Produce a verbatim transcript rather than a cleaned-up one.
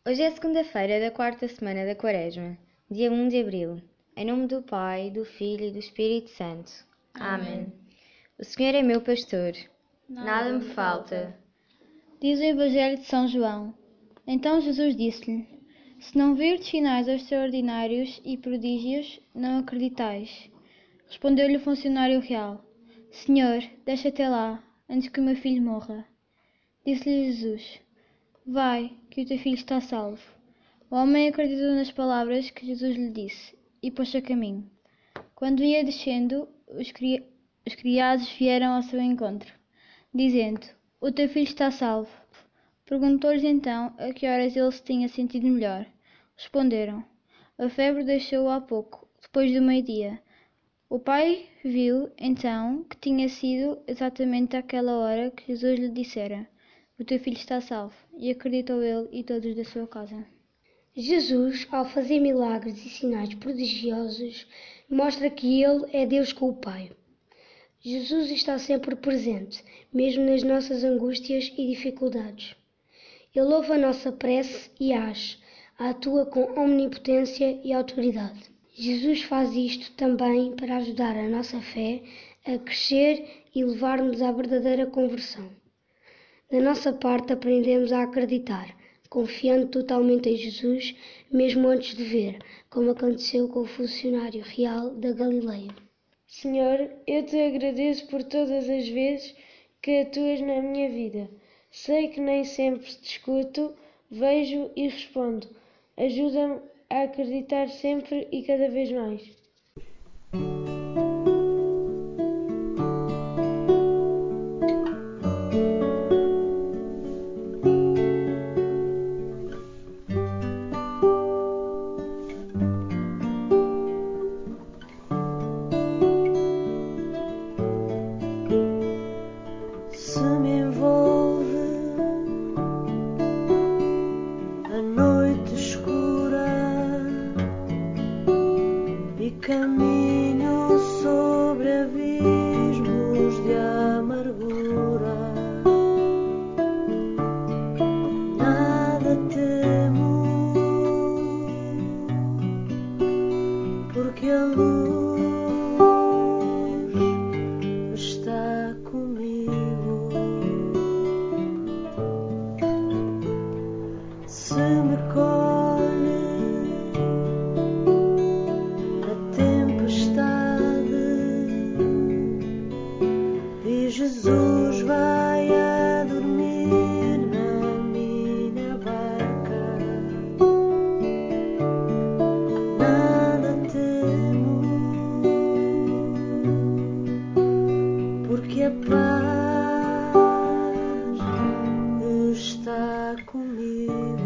Hoje é segunda-feira da quarta semana da Quaresma, dia um de abril. Em nome do Pai, do Filho e do Espírito Santo. Amém. Amém. O Senhor é meu pastor, nada, nada me falta. Diz o Evangelho de São João. Então Jesus disse-lhe: Se não virdes sinais extraordinários e prodígios, não acreditais. Respondeu-lhe o funcionário real: Senhor, deixa até lá, antes que o meu filho morra. Disse-lhe Jesus: Vai, que o teu filho está salvo. O homem acreditou nas palavras que Jesus lhe disse e pôs-se a caminho. Quando ia descendo, os, cri... os criados vieram ao seu encontro, dizendo: O teu filho está salvo. Perguntou-lhes então a que horas ele se tinha sentido melhor. Responderam: A febre deixou-o há pouco, depois do meio-dia. O pai viu então que tinha sido exatamente àquela hora que Jesus lhe dissera: O teu filho está salvo, e acreditou ele e todos da sua casa. Jesus, ao fazer milagres e sinais prodigiosos, mostra que Ele é Deus com o Pai. Jesus está sempre presente, mesmo nas nossas angústias e dificuldades. Ele ouve a nossa prece e age, atua com omnipotência e autoridade. Jesus faz isto também para ajudar a nossa fé a crescer e levar-nos à verdadeira conversão. Da nossa parte, aprendemos a acreditar, confiando totalmente em Jesus, mesmo antes de ver, como aconteceu com o funcionário real da Galileia. Senhor, eu te agradeço por todas as vezes que atuas na minha vida. Sei que nem sempre te escuto, vejo e respondo. Ajuda-me a acreditar sempre e cada vez mais. Se me envolve a noite escura e caminho sobre abismos de amargura, nada temo, porque a luz está comigo. Se me colhe a tempestade e Jesus vai a dormir na minha barca, nada temo, porque a paz está comigo.